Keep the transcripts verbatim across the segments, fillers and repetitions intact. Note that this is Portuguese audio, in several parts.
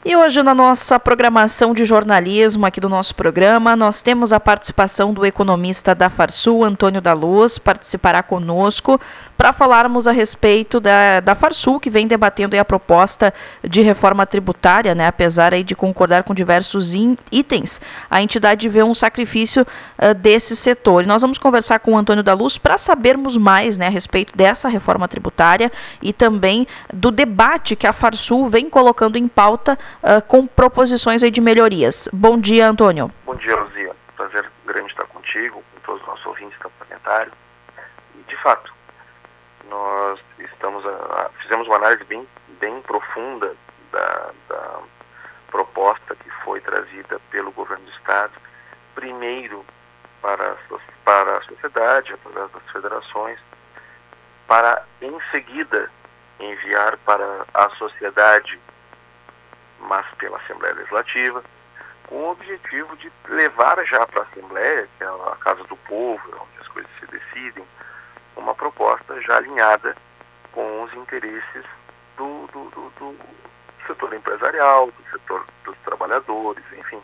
E hoje na nossa programação de jornalismo aqui do nosso programa, nós temos a participação do economista da Farsul, Antônio da Luz, participará conosco para falarmos a respeito da, da Farsul, que vem debatendo aí a proposta de reforma tributária, né? Apesar aí de concordar com diversos in, itens, a entidade vê um sacrifício uh, desse setor. E nós vamos conversar com o Antônio da Luz para sabermos mais, né, a respeito dessa reforma tributária e também do debate que a Farsul vem colocando em pauta Uh, com proposições aí de melhorias. Bom dia, Antônio. Bom dia, Luzia. Prazer grande estar contigo, com todos os nossos ouvintes da parlamentar. E, de fato, nós estamos a, a, fizemos uma análise bem, bem profunda da, da proposta que foi trazida pelo governo do Estado, primeiro para, para a sociedade, através das federações, para, em seguida, enviar para a sociedade, mas pela Assembleia Legislativa, com o objetivo de levar já para a Assembleia, que é a Casa do Povo, onde as coisas se decidem, uma proposta já alinhada com os interesses do, do, do, do setor empresarial, do setor dos trabalhadores, enfim,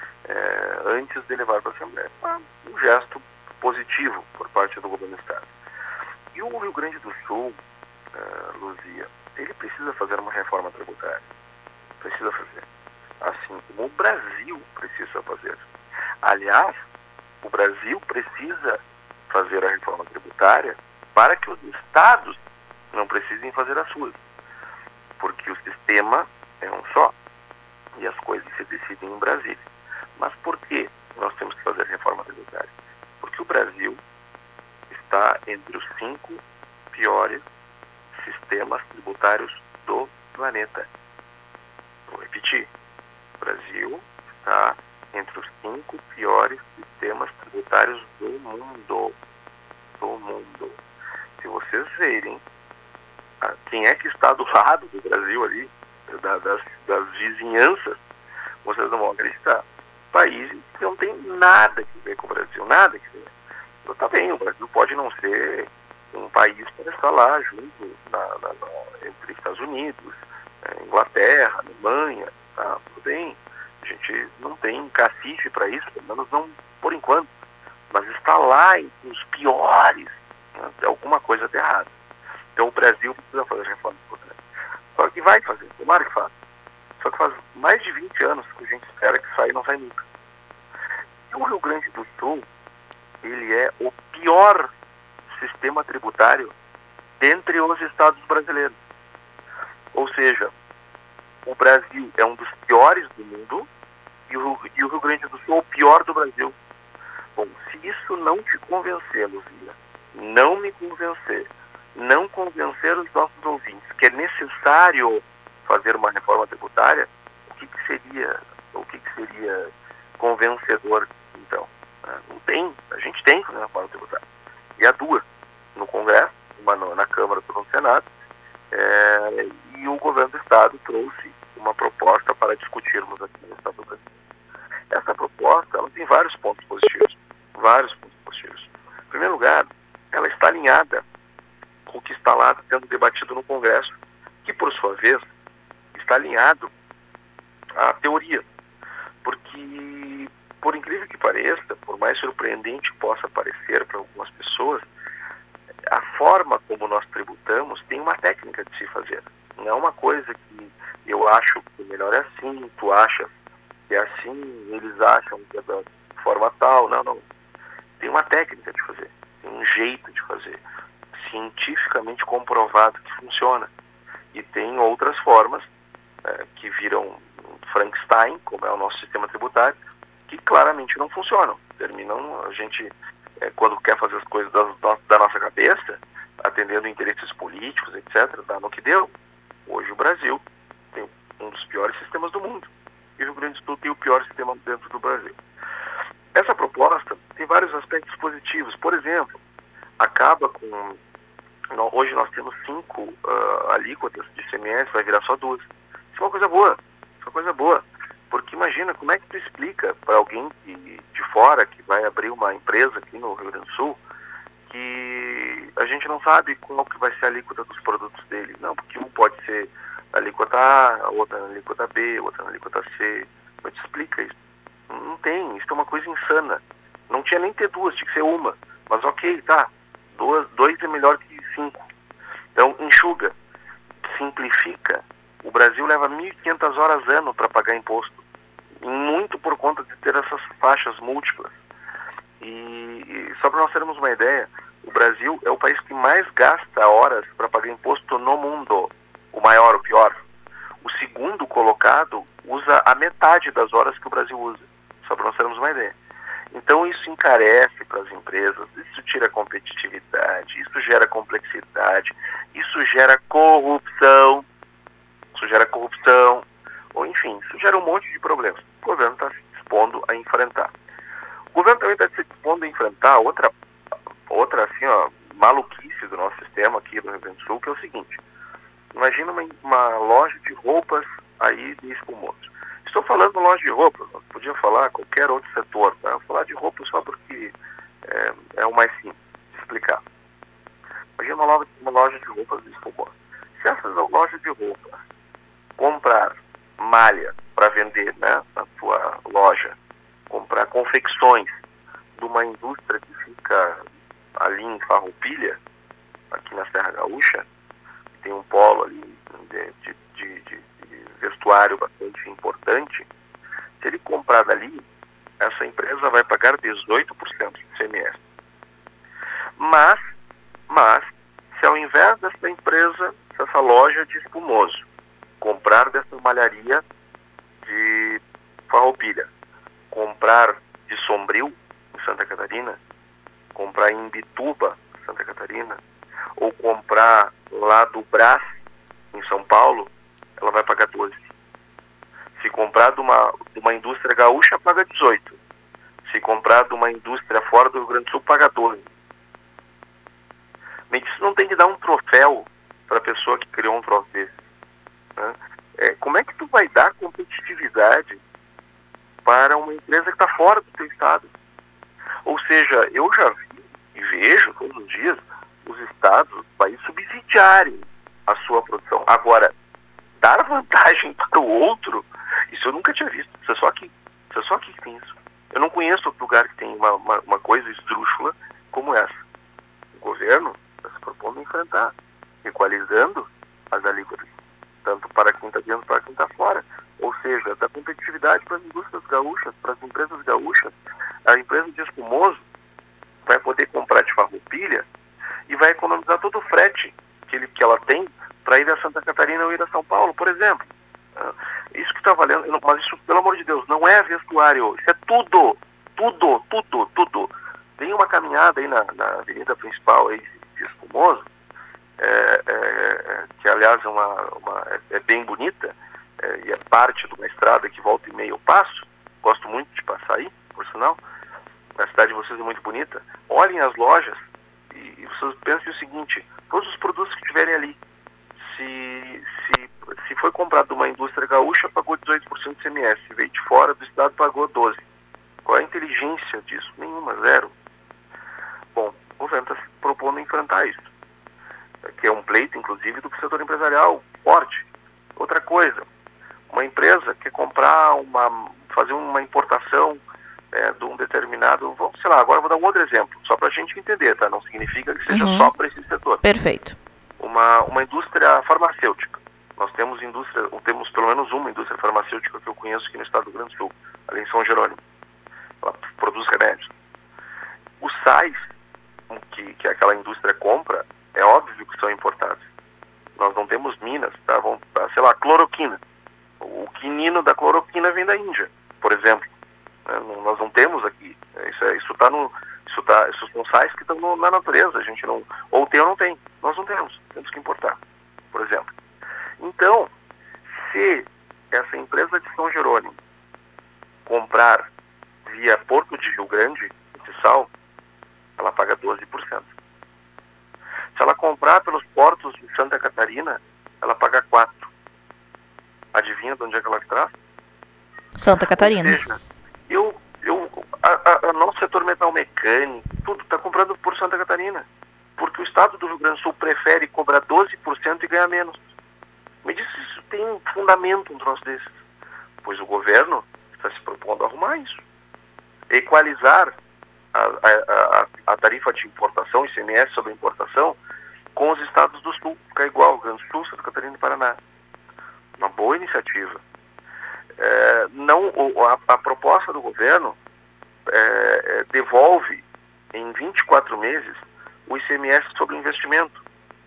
é, antes de levar para a Assembleia. Um gesto positivo por parte do governo do Estado. E o Rio Grande do Sul, é, Luzia, ele precisa fazer uma reforma tributária. Precisa fazer. Assim como o Brasil precisa fazer. Aliás, o Brasil precisa fazer a reforma tributária para que os estados não precisem fazer as suas. Porque o sistema é um só e as coisas se decidem em Brasília. Mas por que nós temos que fazer a reforma tributária? Porque o Brasil está entre os cinco piores sistemas tributários do planeta. Vou repetir, o Brasil está entre os cinco piores sistemas tributários do mundo. Do mundo. Se vocês verem quem é que está do lado do Brasil ali, da, das, das vizinhanças, vocês não vão acreditar. Países que não tem nada que ver com o Brasil, nada que ver. Então, tá bem, o Brasil pode não ser um país para estar lá junto na, na, na, entre Estados Unidos, Inglaterra, Alemanha, tá, tudo bem. A gente não tem cacife para isso, pelo menos não por enquanto. Mas está lá entre os piores, né, alguma coisa de errado. Então o Brasil precisa fazer reforma tributária. Só que vai fazer, tomara que faça. Só que faz mais de vinte anos que a gente espera que saia e não sai nunca. E o Rio Grande do Sul, ele é o pior sistema tributário dentre os estados brasileiros. Ou seja, o Brasil é um dos piores do mundo e o, e o Rio Grande do Sul é o pior do Brasil. Bom, se isso não te convencer, Luzia, não me convencer, não convencer os nossos ouvintes que é necessário fazer uma reforma tributária, o que, que seria, o que, que seria convencedor, então? Não tem, a gente tem que fazer uma reforma tributária. E há duas, no Congresso, uma na Câmara, outra no Senado. É, e o governo do Estado trouxe uma proposta para discutirmos aqui no Estado do Brasil. Essa proposta, ela tem vários pontos positivos, vários pontos positivos. Em primeiro lugar, ela está alinhada com o que está lá sendo debatido no Congresso, que por sua vez está alinhado à teoria, porque, por incrível que pareça, por mais surpreendente que possa parecer para algumas pessoas, a forma como nós tributamos tem uma técnica de se fazer. Não é uma coisa que eu acho que melhor é assim, tu acha que é assim, eles acham que é da forma tal. Não, não. Tem uma técnica de fazer, tem um jeito de fazer, cientificamente comprovado que funciona. E tem outras formas é, que viram Frankenstein, como é o nosso sistema tributário, que claramente não funcionam. Terminam, a gente... É, quando quer fazer as coisas da, da nossa cabeça, atendendo interesses políticos, etcétera, dá no que deu. Hoje o Brasil tem um dos piores sistemas do mundo. E o Rio Grande do Sul tem o pior sistema dentro do Brasil. Essa proposta tem vários aspectos positivos. Por exemplo, acaba com... Hoje nós temos cinco uh, alíquotas de I C M S, vai virar só duas. Isso é uma coisa boa. Isso é uma coisa boa. Porque imagina, como é que tu explica para alguém que, de fora que vai abrir uma empresa aqui no Rio Grande do Sul que a gente não sabe qual que vai ser a alíquota dos produtos dele. Não, porque um pode ser na alíquota A, outra na alíquota B, outra na alíquota C. Mas te explica isso. Não tem, isso é uma coisa insana. Não tinha nem ter duas, tinha que ser uma. Mas ok, tá, duas, dois é melhor que cinco. Então, enxuga, simplifica. O Brasil leva mil e quinhentas horas ano para pagar imposto. E muito por conta de ter essas faixas múltiplas. E, e só para nós termos uma ideia, o Brasil é o país que mais gasta horas para pagar imposto no mundo. O maior, o pior. O segundo colocado usa a metade das horas que o Brasil usa. Só para nós termos uma ideia. Então isso encarece para as empresas, isso tira competitividade, isso gera complexidade, isso gera corrupção, isso gera corrupção, ou enfim, isso gera um monte de problemas. O governo está se dispondo a enfrentar. O governo também está se dispondo a enfrentar outra, outra assim, ó, maluquice do nosso sistema aqui do Rio Grande do Sul, que é o seguinte: imagina uma, uma loja de roupas aí de espumoso. Estou falando loja de roupas, nós podíamos falar qualquer outro setor, tá? Eu vou falar de roupas só porque é, é o mais simples de explicar. Imagina uma loja, uma loja de roupas de espumoso. Se essa loja de roupas comprar malha para vender, né, na sua loja, comprar confecções de uma indústria que fica ali em Farroupilha, aqui na Serra Gaúcha, tem um polo ali de, de, de, de vestuário bastante importante, se ele comprar dali, essa empresa vai pagar dezoito por cento de I C M S. Mas, mas, se ao invés dessa empresa, dessa loja de espumoso, comprar dessa malharia de Farroupilha, comprar de Sombrio, em Santa Catarina, comprar em Imbituba, Santa Catarina, ou comprar lá do Brás, em São Paulo, ela vai pagar doze. Se comprar de uma, de uma indústria gaúcha, paga dezoito. Se comprar de uma indústria fora do Rio Grande do Sul, paga doze. Mas isso não tem que dar um troféu para a pessoa que criou um troço desse, né? É, como é que tu vai dar competitividade para uma empresa que está fora do teu estado? Ou seja, eu já vi e vejo todos os dias os estados do país subsidiarem a sua produção. Agora, dar vantagem para o outro, isso eu nunca tinha visto. Isso é só aqui. Isso é só aqui que tem isso. Eu não conheço outro lugar que tem uma, uma, uma coisa esdrúxula como essa. O governo está se propondo a enfrentar, equalizando as alíquotas, tanto para quem está dentro para quem está fora. Ou seja, dar competitividade para as indústrias gaúchas, para as empresas gaúchas. A empresa de espumoso vai poder comprar de Farroupilha e vai economizar todo o frete que, ele, que ela tem para ir a Santa Catarina ou ir a São Paulo, por exemplo. Isso que está valendo, mas isso, pelo amor de Deus, não é vestuário, isso é tudo, tudo, tudo, tudo. Tem uma caminhada aí na, na avenida principal aí de Espumoso, é, é, que aliás é, uma, uma, é, é bem bonita, é, e é parte de uma estrada que volta e meia eu passo, gosto muito de passar aí, por sinal. A cidade de vocês é muito bonita. Olhem as lojas e, e vocês pensem o seguinte: todos os produtos que tiverem ali, se, se, se foi comprado de uma indústria gaúcha, pagou dezoito por cento de I C M S. Se veio de fora do estado, pagou doze por cento. Qual é a inteligência disso? Nenhuma, zero. Bom, o governo está se propondo a enfrentar isso, que é um pleito, inclusive, do setor empresarial forte. Outra coisa, uma empresa quer comprar, uma, fazer uma importação é, de um determinado, vamos, sei lá, agora vou dar um outro exemplo, só para a gente entender, tá? Não significa que seja uhum. só para esse setor. Perfeito. Uma, uma indústria farmacêutica. Nós temos indústria, temos pelo menos uma indústria farmacêutica que eu conheço aqui no estado do Rio Grande do Sul, ali em São Jerônimo. Ela produz remédios. Os sais que, que aquela indústria compra, é óbvio que são importados. Nós não temos minas, tá? Vamos, sei lá, cloroquina. O quinino da cloroquina vem da Índia, por exemplo. Nós não temos aqui. Isso, é, isso, tá no, isso, tá, isso são sais que estão no, na natureza. A gente não, ou tem ou não tem. Nós não temos. Temos que importar, por exemplo. Então, se essa empresa de São Jerônimo comprar via Porto de Rio Grande, esse sal, ela paga doze por cento. Se ela comprar pelos portos de Santa Catarina, ela paga quatro por cento. Adivinha de onde é que ela traz? Santa Catarina. Ou seja, eu, eu, a, a, a nosso setor metal mecânico, tudo está comprando por Santa Catarina. Porque o estado do Rio Grande do Sul prefere cobrar doze por cento e ganhar menos. Me diz se isso tem fundamento um troço desses? Pois o governo está se propondo a arrumar isso. Equalizar a, a, a, a tarifa de importação, I C M S sobre importação, com os estados do Sul. Ficar igual, Rio Grande do Sul, Santa Catarina e Paraná. Uma boa iniciativa. É, não, a, a proposta do governo é, é, devolve em vinte e quatro meses o I C M S sobre o investimento.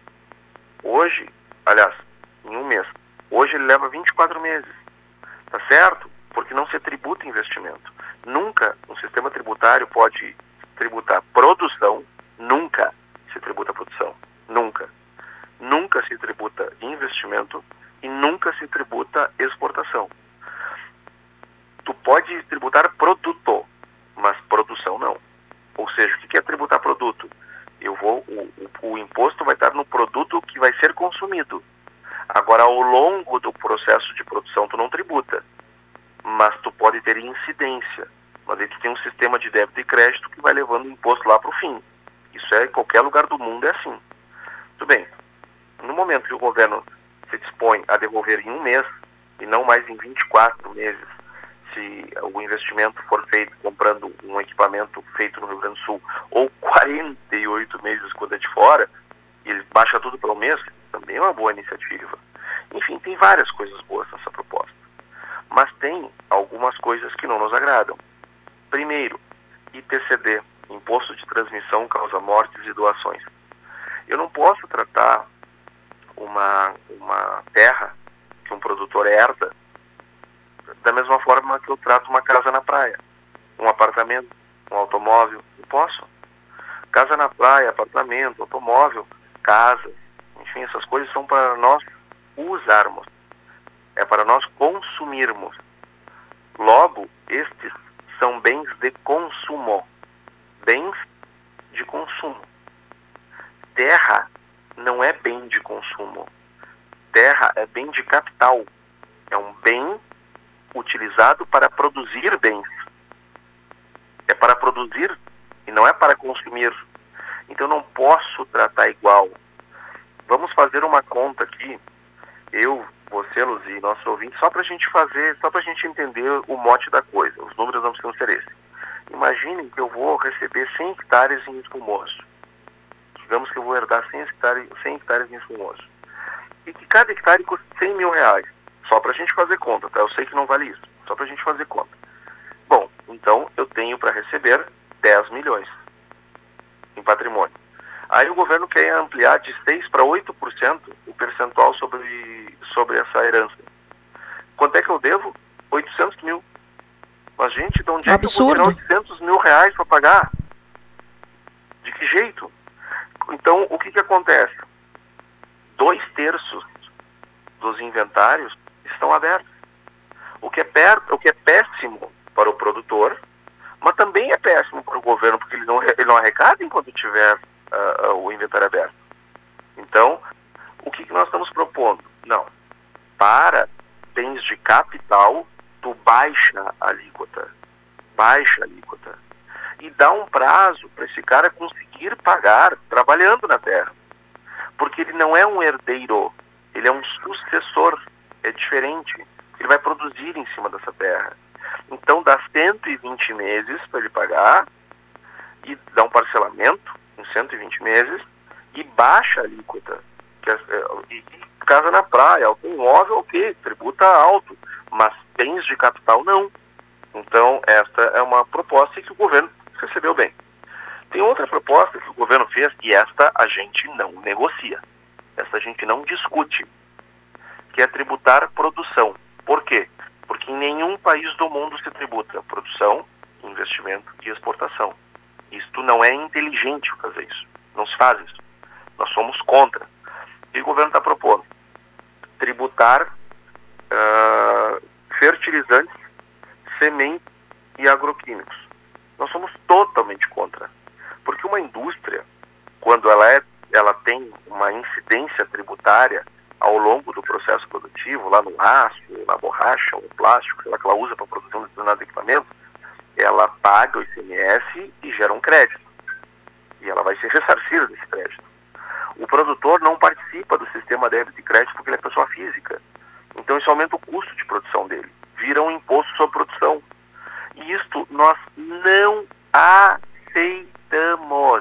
Hoje, aliás, em um mês. Hoje ele leva vinte e quatro meses. Tá certo? Porque não se tributa investimento. Nunca um sistema tributário pode tributar produção, nunca se tributa produção. Nunca. Nunca se tributa investimento e nunca se tributa exportação. Tu pode tributar produto, mas produção não. Ou seja, o que é tributar produto? Eu vou, o, o, o imposto vai estar no produto que vai ser consumido. Agora, ao longo do processo de produção, tu não tributa, mas tu pode ter incidência. Mas aí tu tem um sistema de débito e crédito que vai levando o imposto lá para o fim. Isso é em qualquer lugar do mundo, é assim. Tudo bem. No momento que o governo se dispõe a devolver em um mês, e não mais em vinte e quatro meses, se o investimento for feito comprando um equipamento feito no Rio Grande do Sul, ou quarenta e oito meses quando é de fora, e ele baixa tudo pelo mês, também é uma boa iniciativa. Enfim, tem várias coisas boas nessa proposta. Mas tem algumas coisas que não nos agradam. Primeiro, I T C D, Imposto de Transmissão, Causa Mortes e Doações. Eu não posso tratar uma, uma terra que um produtor herda da mesma forma que eu trato uma casa na praia, um apartamento, um automóvel. Não posso. Casa na praia, apartamento, automóvel, casa, enfim, essas coisas são para nós usarmos. É para nós consumirmos. Logo, estes são bens de consumo. Bens de consumo. Terra não é bem de consumo. Terra é bem de capital. É um bem utilizado para produzir bens. É para produzir e não é para consumir. Então não posso tratar igual. Vamos fazer uma conta aqui, eu, você, Luzi, e nosso ouvinte, só para a gente fazer, só para a gente entender o mote da coisa. Os números não precisam ser esses. Imaginem que eu vou receber cem hectares em espumoso. Digamos que eu vou herdar cem hectares, cem hectares em espumoso. E que cada hectare custa cem mil reais. Só para a gente fazer conta, tá? Eu sei que não vale isso. Só para a gente fazer conta. Bom, então eu tenho para receber dez milhões em patrimônio. Aí o governo quer ampliar de seis por cento para oito por cento o percentual sobre, sobre essa herança. Quanto é que eu devo? oitocentos mil. Mas, gente, de onde é Absurdo. que eu vou tirar oitocentos mil reais para pagar? De que jeito? Então, o que que acontece? Dois terços dos inventários estão abertos. O que é, per... o que é péssimo para o produtor, mas também é péssimo para o governo, porque ele não, ele não arrecada enquanto tiver uh, uh, o inventário aberto. Então, o que que nós estamos propondo? Não. Para bens de capital, tu baixa a alíquota. Baixa a alíquota. E dá um prazo para esse cara conseguir pagar trabalhando na terra. Porque ele não é um herdeiro, ele é um sucessor. É diferente. Ele vai produzir em cima dessa terra. Então dá cento e vinte meses para ele pagar, e dá um parcelamento em cento e vinte meses, e baixa a alíquota. Que é, e, e casa na praia, automóvel, ok, tributa alto, mas bens de capital não. Então esta é uma proposta que o governo recebeu bem. Tem outra proposta que o governo fez, e esta a gente não negocia. Esta a gente não discute, que é tributar produção. Por quê? Porque em nenhum país do mundo se tributa produção, investimento e exportação. Isto não é inteligente fazer isso. Não se faz isso. Nós somos contra. E o governo está propondo tributar uh, fertilizantes, sementes e agroquímicos. Nós somos totalmente contra. Porque uma indústria, quando ela, é, ela tem uma incidência tributária ao longo do processo produtivo, lá no aço, na borracha, ou no plástico, sei lá, que ela usa para produzir um determinado equipamento, ela paga o I C M S e gera um crédito. E ela vai ser ressarcida desse crédito. O produtor não participa do sistema débito e crédito porque ele é pessoa física. Então isso aumenta o custo de produção dele, vira um imposto sobre produção. E isto nós não aceitamos.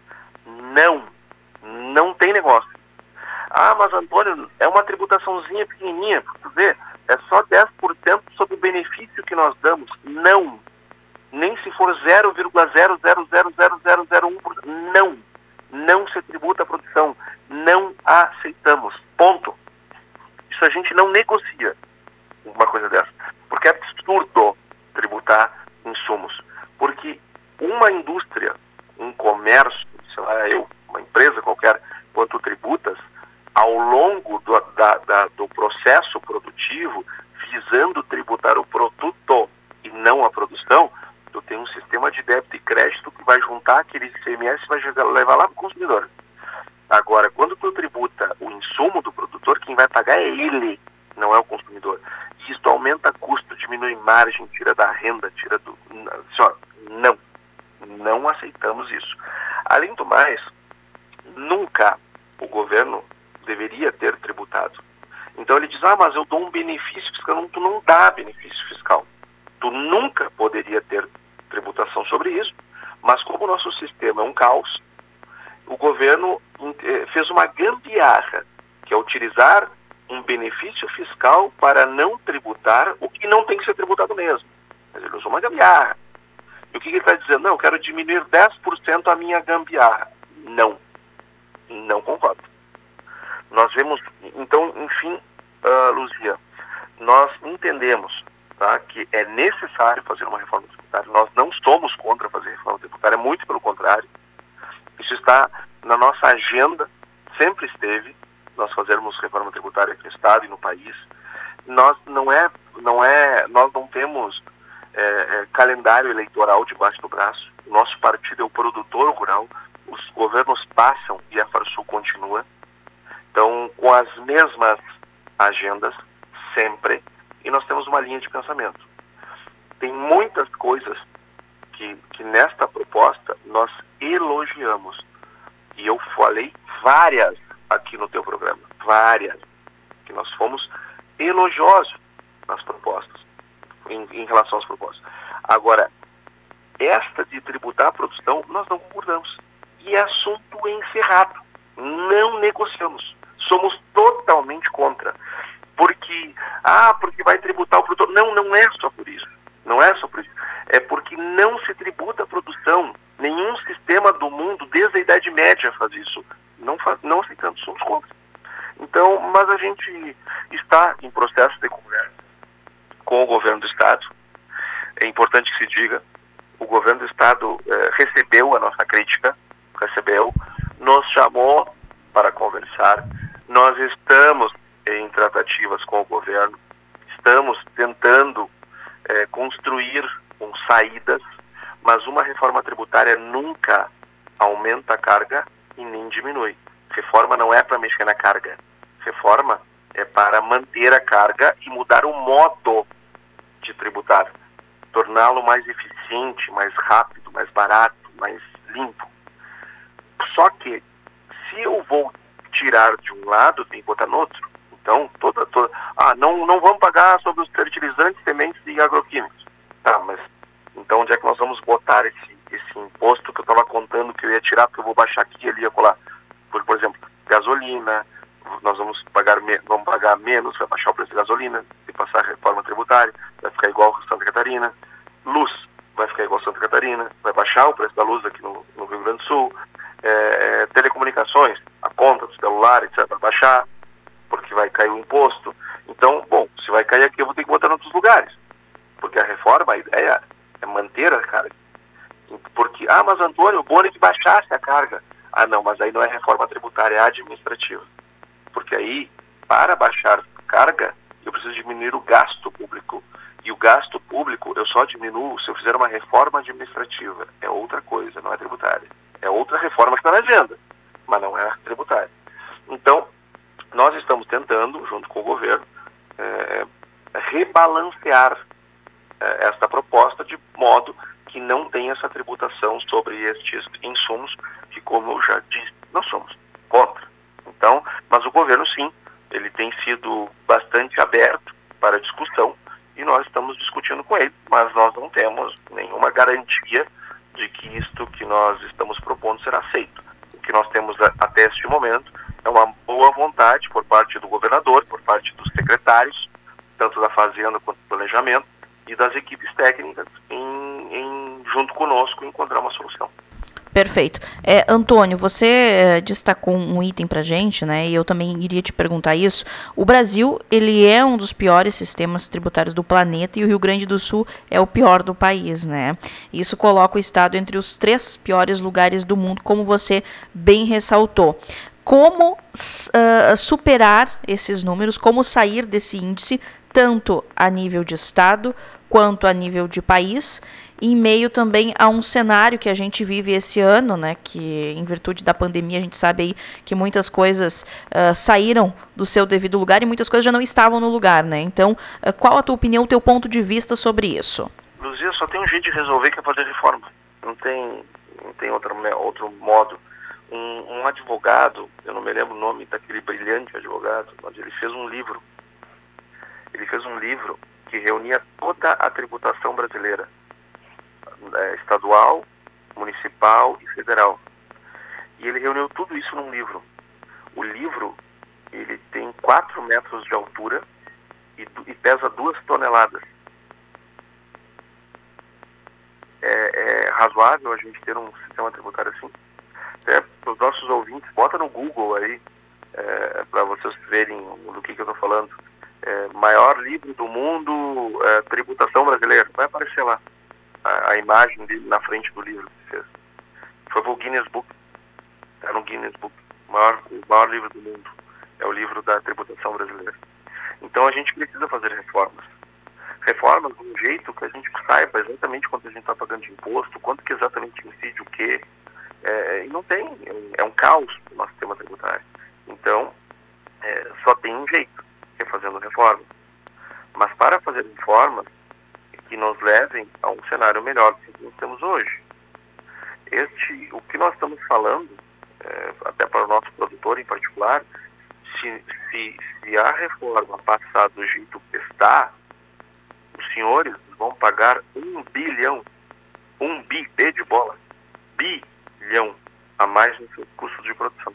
Não, não tem negócio. Ah, mas Antônio, é uma tributaçãozinha pequenininha, tu vê, é só dez por cento sobre o benefício que nós damos. Não, nem se for zero vírgula zero zero zero zero zero zero um por cento. Não, não se tributa a produção. Não aceitamos. Ponto. Isso a gente não negocia uma coisa dessa. Porque é absurdo tributar insumos. Porque uma indústria, um comércio, sei lá, eu, uma empresa qualquer, quando tributas, ao longo do, da, da, do processo produtivo, visando tributar o produto e não a produção, tu tem um sistema de débito e crédito que vai juntar aquele I C M S e vai levar lá para o consumidor. Agora, quando tu tributa o insumo do produtor, quem vai pagar é ele, não é o consumidor. E isso aumenta custo, diminui margem, tira da renda, tira do... Senhora, não. Não aceitamos isso. Além do mais, nunca o governo deveria ter tributado. Então ele diz, ah, mas eu dou um benefício fiscal. Não, tu não dá benefício fiscal. Tu nunca poderia ter tributação sobre isso, mas como o nosso sistema é um caos, o governo fez uma gambiarra, que é utilizar um benefício fiscal para não tributar o que não tem que ser tributado mesmo. Mas ele usou uma gambiarra. E o que ele está dizendo? Não, eu quero diminuir dez por cento a minha gambiarra. Não. Não concordo. Nós vemos, então, enfim, uh, Luzia, nós entendemos, tá, que é necessário fazer uma reforma tributária. Nós não somos contra fazer reforma tributária, muito pelo contrário. Isso está na nossa agenda, sempre esteve, nós fazermos reforma tributária aqui no Estado e no país. Nós não é, não é, nós não temos é, é, calendário eleitoral debaixo do braço. O nosso partido é o produtor rural, os governos passam e a Farsul continua. Então, com as mesmas agendas, sempre, e nós temos uma linha de pensamento. Tem muitas coisas que, que nesta proposta nós elogiamos. E eu falei várias aqui no teu programa, várias, que nós fomos elogiosos nas propostas, em, em relação às propostas. Agora, esta de tributar a produção, nós não concordamos. E é assunto encerrado. Não negociamos. Somos totalmente contra. Porque, ah, porque vai tributar o produtor. Não, não é só por isso. Não é só por isso. É porque não se tributa a produção. Nenhum sistema do mundo, desde a Idade Média, faz isso. Não, faz, não aceitamos, somos contra. Então, mas a gente está em processo de conversa com o governo do Estado. É importante que se diga, o governo do Estado eh, recebeu a nossa crítica, recebeu, nos chamou para conversar. Nós estamos em tratativas com o governo, estamos tentando eh, construir um, saídas, mas uma reforma tributária nunca aumenta a carga e nem diminui. Reforma não é para mexer na carga. Reforma é para manter a carga e mudar o modo de tributar, torná-lo mais eficiente, mais rápido, mais barato, mais limpo. Só que, se eu vou tirar de um lado, tem que botar no outro. Então, toda, toda... Ah, não, não vamos pagar sobre os fertilizantes, sementes e agroquímicos. Tá, mas então onde é que nós vamos botar esse, esse imposto que eu estava contando que eu ia tirar, porque eu vou baixar aqui e ali ia colar? Por, por exemplo, gasolina, nós vamos pagar, me, vamos pagar menos, vai baixar o preço da gasolina, se passar a reforma tributária, vai ficar igual a Santa Catarina. Luz, vai ficar igual a Santa Catarina, vai baixar o preço da luz aqui no, no Rio Grande do Sul. É, telecomunicações, a conta do celular, etcétera, vai baixar, porque vai cair o imposto. Então, bom, se vai cair aqui, eu vou ter que botar em outros lugares. Porque a reforma, a ideia é manter a carga. Porque, ah, mas Antônio, o bom é que baixasse a carga. Ah, não, mas aí não é reforma tributária, é administrativa. Porque aí, para baixar carga, eu preciso diminuir o gasto público. E o gasto público eu só diminuo se eu fizer uma reforma administrativa. É outra coisa, não é tributária. É outra reforma que está na agenda, mas não é tributária. Então, nós estamos tentando, junto com o governo, é, rebalancear é, esta proposta de modo que não tenha essa tributação sobre estes insumos que, como eu já disse, nós somos contra. Então, mas o governo, sim, ele tem sido bastante aberto para discussão e nós estamos discutindo com ele, mas nós não temos nenhuma garantia de que isto que nós estamos propondo será aceito. O que nós temos até este momento é uma boa vontade por parte do governador, por parte dos secretários, tanto da Fazenda quanto do Planejamento, e das equipes técnicas, em, em, junto conosco, encontrar uma solução. Perfeito. É, Antônio, você é, destacou um item para a gente, né, e eu também iria te perguntar isso. O Brasil, ele é um dos piores sistemas tributários do planeta e o Rio Grande do Sul é o pior do país, né? Isso coloca o estado entre os três piores lugares do mundo, como você bem ressaltou. Como uh, superar esses números, como sair desse índice, tanto a nível de estado quanto a nível de país, em meio também a um cenário que a gente vive esse ano, né, que em virtude da pandemia a gente sabe aí que muitas coisas uh, saíram do seu devido lugar e muitas coisas já não estavam no lugar, né? Então, uh, qual a tua opinião, o teu ponto de vista sobre isso? Luzia, só tem um jeito de resolver, que é fazer reforma. Não tem, não tem outro, outro modo. Um, um advogado, eu não me lembro o nome daquele brilhante advogado, mas ele fez um livro. Ele fez um livro que reunia toda a tributação brasileira, estadual, municipal e federal. E ele reuniu tudo isso num livro. O livro, ele tem quatro metros de altura e, e pesa duas toneladas. É, é razoável a gente ter um sistema tributário assim? Até para os nossos ouvintes, bota no Google aí, é, para vocês verem do que, que eu estou falando. É, maior livro do mundo, é, tributação brasileira. Vai aparecer lá a, a imagem dele na frente do livro que fez. Foi para o Guinness Book. Era no Guinness Book. O maior, o maior livro do mundo é o livro da tributação brasileira. Então a gente precisa fazer reformas. Reformas de um jeito que a gente saiba exatamente quanto a gente está pagando de imposto, quanto que exatamente incide o quê. É, e não tem, é um caos o nosso sistema tributário. Então, é, só tem um jeito, que é fazendo reformas. Mas para fazer reformas que nos levem a um cenário melhor do que nós temos hoje. Este, o que nós estamos falando, é, até para o nosso produtor em particular, se, se, se a reforma passar do jeito que está, os senhores vão pagar um bilhão, um bi, B de bola, bilhão a mais no seu custo de produção.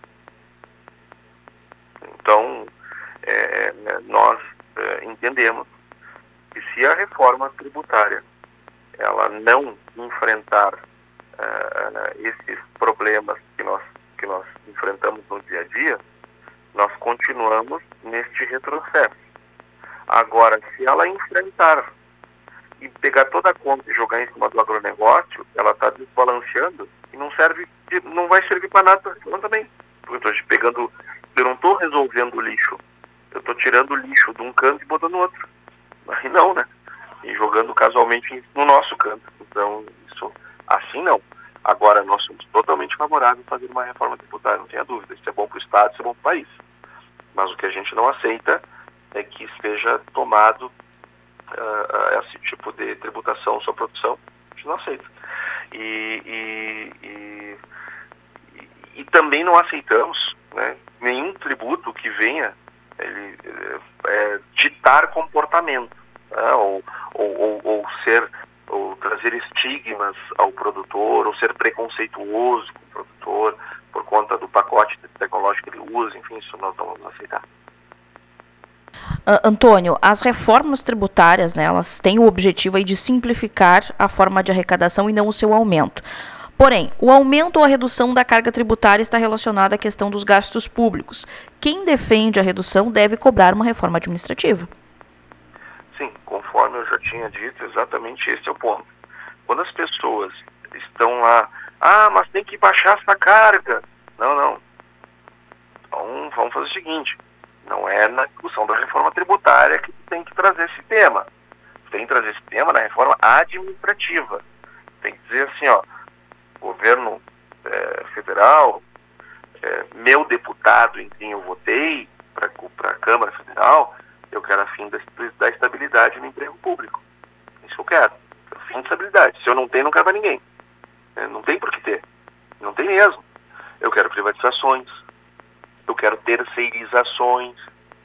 Então, é, nós é, entendemos que se a reforma tributária ela não enfrentar é, esses problemas que nós, que nós enfrentamos no dia a dia, nós continuamos neste retrocesso. Agora, se ela enfrentar e pegar toda a conta e jogar em cima do agronegócio, ela está desbalanceando e não serve, não vai servir para nada também. Porque eu estou pegando, eu não estou resolvendo o lixo, eu estou tirando o lixo de um canto e botando no outro. Aí não, né? E jogando casualmente no nosso canto. Então, isso, assim não. Agora, nós somos totalmente favoráveis a fazer uma reforma tributária, não tenha dúvida. Isso é bom para o Estado, isso é bom para o país. Mas o que a gente não aceita é que seja tomado uh, esse tipo de tributação sobre produção. A gente não aceita. E, e, e, e, e também não aceitamos, né, nenhum tributo que venha ele, é, ditar comportamento, né, ou, ou, ou, ou ser, ou trazer estigmas ao produtor, ou ser preconceituoso com o produtor por conta do pacote tecnológico que ele usa. Enfim, isso nós não vamos aceitar. Uh, Antônio, as reformas tributárias, né, elas têm o objetivo aí de simplificar a forma de arrecadação e não o seu aumento. Porém, o aumento ou a redução da carga tributária está relacionado à questão dos gastos públicos. Quem defende a redução deve cobrar uma reforma administrativa. Sim, conforme eu já tinha dito, exatamente esse é o ponto. Quando as pessoas estão lá, ah, mas tem que baixar essa carga. Não, não. Então, vamos fazer o seguinte, não é na discussão da reforma tributária que tem que trazer esse tema. Tem que trazer esse tema na reforma administrativa. Tem que dizer assim, ó, governo é, federal, é, meu deputado em quem eu votei para a Câmara Federal, eu quero a fim da, da estabilidade no emprego público. Isso eu quero. A fim de estabilidade. Se eu não tenho, não quero para ninguém. É, não tem por que ter. Não tem mesmo. Eu quero privatizações. Eu quero terceirizações.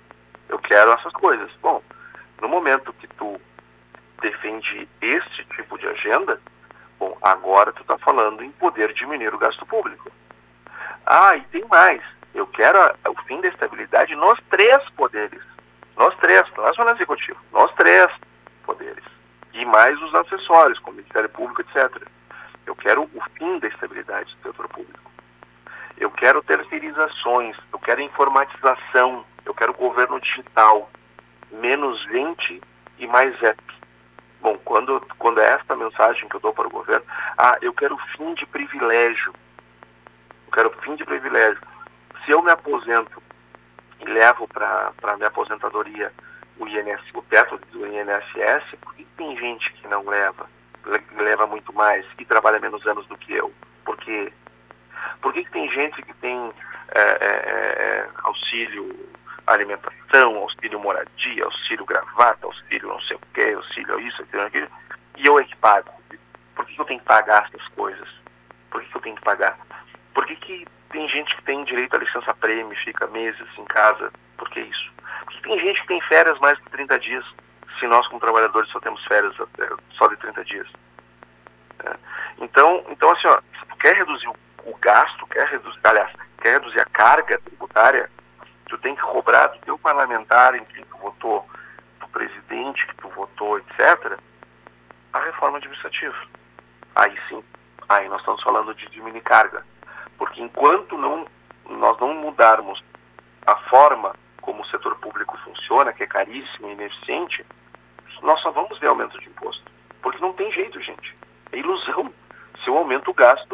eu quero essas coisas. Bom, no momento que tu defende este tipo de agenda, bom, agora tu está falando em poder diminuir o gasto público. Ah, e tem mais. Eu quero a, o fim da estabilidade nos três poderes. Nós três, não é só no executivo, nós três poderes. E mais os acessórios, como o Ministério Público, etcétera. Eu quero o fim da estabilidade do setor público. Eu quero terceirizações, eu quero informatização, eu quero governo digital, menos gente e mais app. Bom, quando, quando é esta mensagem que eu dou para o governo, ah, eu quero fim de privilégio. Eu quero fim de privilégio. Se eu me aposento e levo para a minha aposentadoria o I N S, o teto do I N S S, por que tem gente que não leva, leva muito mais e trabalha menos anos do que eu? Por quê? Por que, que tem gente que tem é, é, auxílio alimentação, auxílio moradia, auxílio gravata, auxílio não sei o que, auxílio isso, aquilo, aquilo, e eu é que pago? Por que, que eu tenho que pagar essas coisas? Por que, que eu tenho que pagar? Por que, que tem gente que tem direito à licença-prêmio e fica meses em casa? Por que isso? Por que tem gente que tem férias mais de trinta dias, se nós como trabalhadores só temos férias só de trinta dias? É. Então, então, assim, ó, se tu quer reduzir o, o gasto, quer reduzir, aliás, quer reduzir a carga tributária, tu tem que cobrar do teu parlamentar em que tu votou, do presidente que tu votou, etcétera, a reforma administrativa. Aí sim, aí nós estamos falando de diminuir carga. Porque enquanto não, nós não mudarmos a forma como o setor público funciona, que é caríssimo e ineficiente, nós só vamos ver aumento de imposto. Porque não tem jeito, gente. É ilusão. Se eu aumento o gasto,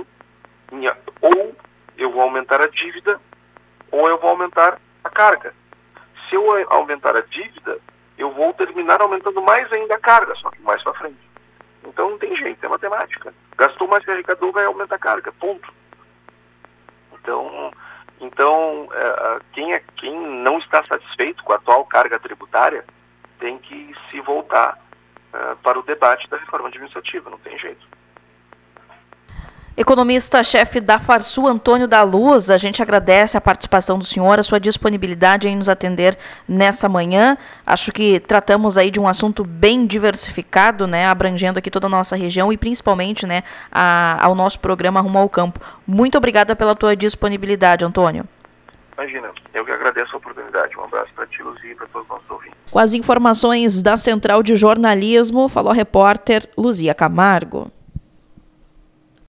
ou eu vou aumentar a dívida, ou eu vou aumentar a carga. Se eu aumentar a dívida, eu vou terminar aumentando mais ainda a carga, só que mais para frente. Então não tem jeito, é matemática. Gastou mais carregador, vai aumentar a carga, ponto. Então, então é, quem, é, quem não está satisfeito com a atual carga tributária tem que se voltar é, para o debate da reforma administrativa, não tem jeito. Economista-chefe da Farsul, Antônio da Luz, a gente agradece a participação do senhor, a sua disponibilidade em nos atender nessa manhã. Acho que tratamos aí de um assunto bem diversificado, né, abrangendo aqui toda a nossa região e principalmente, né, a, ao nosso programa Rumo ao Campo. Muito obrigada pela tua disponibilidade, Antônio. Imagina, eu que agradeço a oportunidade. Um abraço para ti, Luzia, e para todos os nossos ouvintes. Com as informações da Central de Jornalismo, falou a repórter Luzia Camargo.